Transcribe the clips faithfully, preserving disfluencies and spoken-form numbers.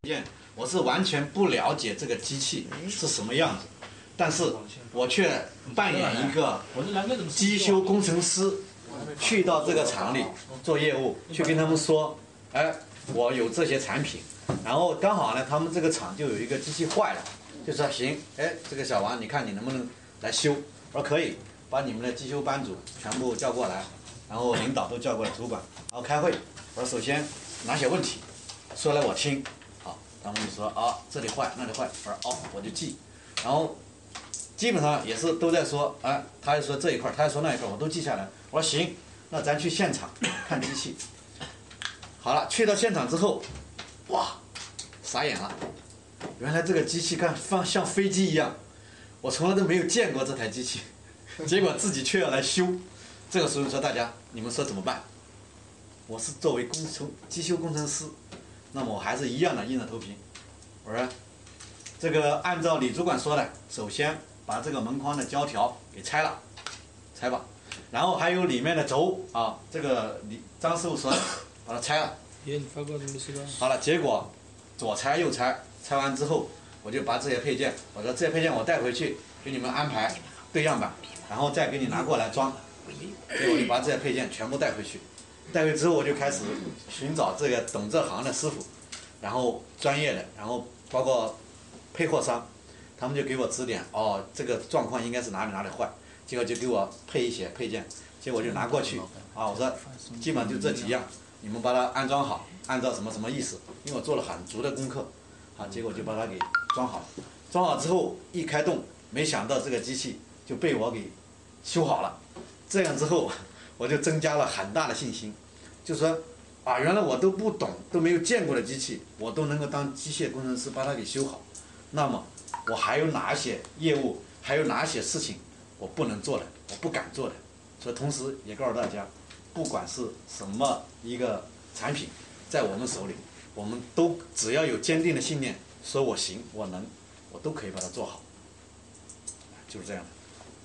验，我是完全不了解这个机器是什么样子，但是我却扮演一个机修工程师，去到这个厂里做业务，去跟他们说，哎，我有这些产品，然后刚好呢，他们这个厂就有一个机器坏了，就说行，哎，这个小王，你看你能不能来修？我说可以，把你们的机修班组全部叫过来，然后领导都叫过来，主管，然后开会。我说首先哪些问题，说来我听，好，他们就说啊这里坏那里坏，我说哦我就记，然后基本上也是都在说，啊他就说这一块，他就说那一块，我都记下来。我说行，那咱去现场看机器。好了，去到现场之后，哇，傻眼了，原来这个机器看放像飞机一样，我从来都没有见过这台机器，结果自己却要来修。这个时候说大家，你们说怎么办？我是作为工程机修工程师，那么我还是一样的硬着头皮。我说，这个按照李主管说的，首先把这个门框的胶条给拆了，拆吧。然后还有里面的轴啊，这个李张师傅说的，把它拆了。好了，结果左拆右拆，拆完之后，我就把这些配件，我说这些配件我带回去给你们安排对样板，然后再给你拿过来装。结果我就把这些配件全部带回去。带回之后，我就开始寻找这个懂这行的师傅，然后专业的，然后包括配货商，他们就给我指点，哦，这个状况应该是哪里哪里坏，结果就给我配一些配件，结果就拿过去，啊，我说基本上就这几样，你们把它安装好，按照什么什么意思，因为我做了很足的功课，好，结果就把它给装好，装好之后一开动，没想到这个机器就被我给修好了，这样之后。我就增加了很大的信心，就说啊，原来我都不懂、都没有见过的机器，我都能够当机械工程师把它给修好。那么我还有哪些业务，还有哪些事情我不能做的，我不敢做的。所以同时也告诉大家，不管是什么一个产品，在我们手里，我们都只要有坚定的信念，说我行，我能，我都可以把它做好。就是这样的。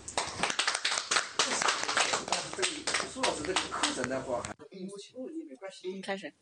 苏老师这个课程的话，还有请录音没关系。 开始。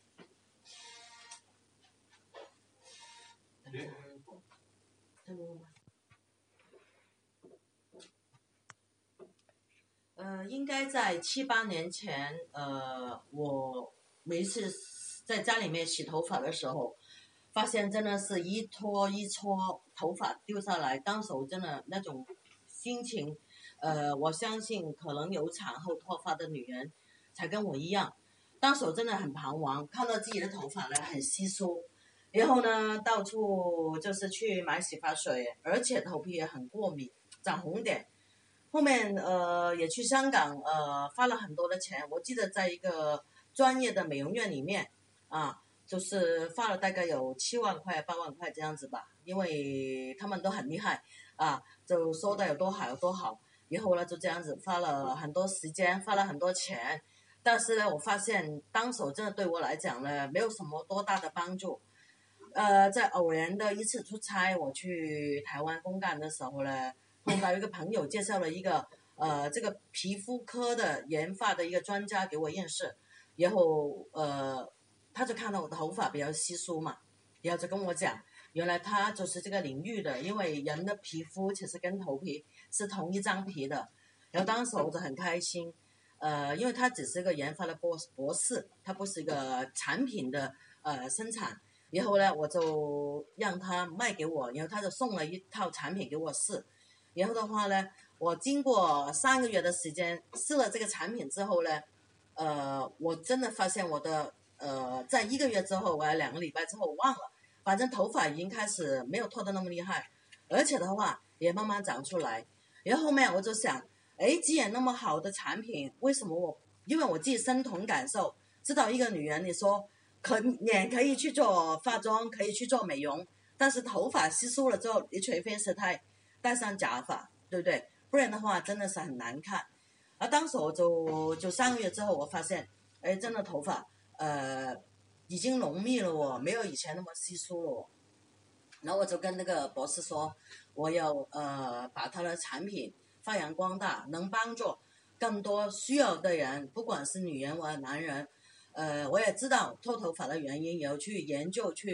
呃，应该在七八年前，呃，我每一次在家里面洗头发的时候，发现真的是一撮一撮头发丢下来，当时真的那种心情。呃，我相信可能有产后脱发的女人才跟我一样，当时我真的很彷徨，看到自己的头发呢很稀疏，然后呢到处就是去买洗发水，而且头皮也很过敏，长红点。后面呃也去香港呃花了很多的钱，我记得在一个专业的美容院里面啊，就是花了大概有七万块八万块这样子吧，因为他们都很厉害啊，就说的有多好有多好。然后呢，就这样子花了很多时间，花了很多钱，但是呢，我发现当时真的对我来讲呢，没有什么多大的帮助。呃，在偶然的一次出差，我去台湾公干的时候呢，碰到一个朋友介绍了一个呃这个皮肤科的研发的一个专家给我认识，然后呃他就看到我的头发比较稀疏嘛，然后就跟我讲。原来他就是这个领域的，因为人的皮肤其实跟头皮是同一张皮的。然后当时我就很开心，呃，因为他只是个研发的博博士，他不是一个产品的呃生产。然后呢，我就让他卖给我，然后他就送了一套产品给我试。然后的话呢，我经过三个月的时间试了这个产品之后呢，呃，我真的发现我的呃，在一个月之后，我要两个礼拜之后我忘了。反正头发已经开始没有脱得那么厉害，而且的话也慢慢长出来。然后后面我就想，哎，既然那么好的产品，为什么我？因为我自己身同感受，知道一个女人，你说可脸可以去做化妆，可以去做美容，但是头发稀疏了之后，你除非是戴戴上假发，对不对？不然的话真的是很难看。而当时我就就三个月之后，我发现，哎，真的头发，呃。已经浓密了哦，没有以前那么稀疏了哦。然后我就跟那个博士说，我要呃把他的产品发扬光大，能帮助更多需要的人，不管是女人或者男人。呃，我也知道脱头发的原因，也要去研究去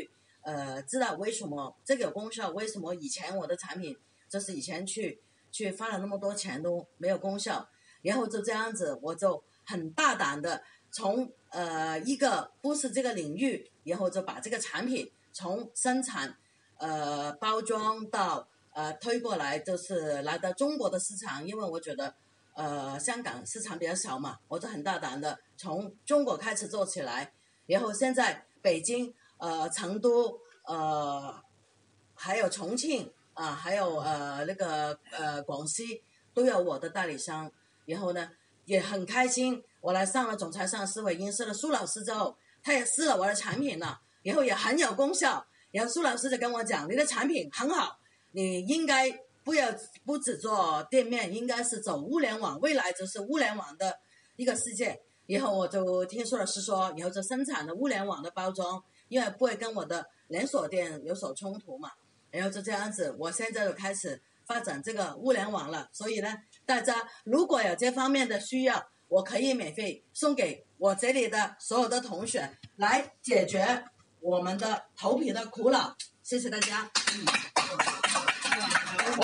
呃知道为什么这个有功效，为什么以前我的产品就是以前去去花了那么多钱都没有功效，然后就这样子我就很大胆的从呃一个不是这个领域，然后就把这个产品从生产呃包装到呃推过来，就是来到中国的市场，因为我觉得呃香港市场比较小嘛，我就很大胆的从中国开始做起来，然后现在北京呃成都呃还有重庆啊、呃、还有呃那个呃广西都有我的代理商，然后呢也很开心，我来上了总裁上思维音社的苏老师之后，他也试了我的产品了，然后也很有功效，然后苏老师就跟我讲，你的产品很好，你应该不要不只做店面，应该是走物联网，未来就是物联网的一个世界。然后我就听苏老师说，以后就生产了物联网的包装，因为不会跟我的连锁店有所冲突嘛，然后就这样子，我现在就开始发展这个物联网了。所以呢，大家如果有这方面的需要，我可以免费送给我这里的所有的同学来解决我们的头皮的苦恼。谢谢大家。嗯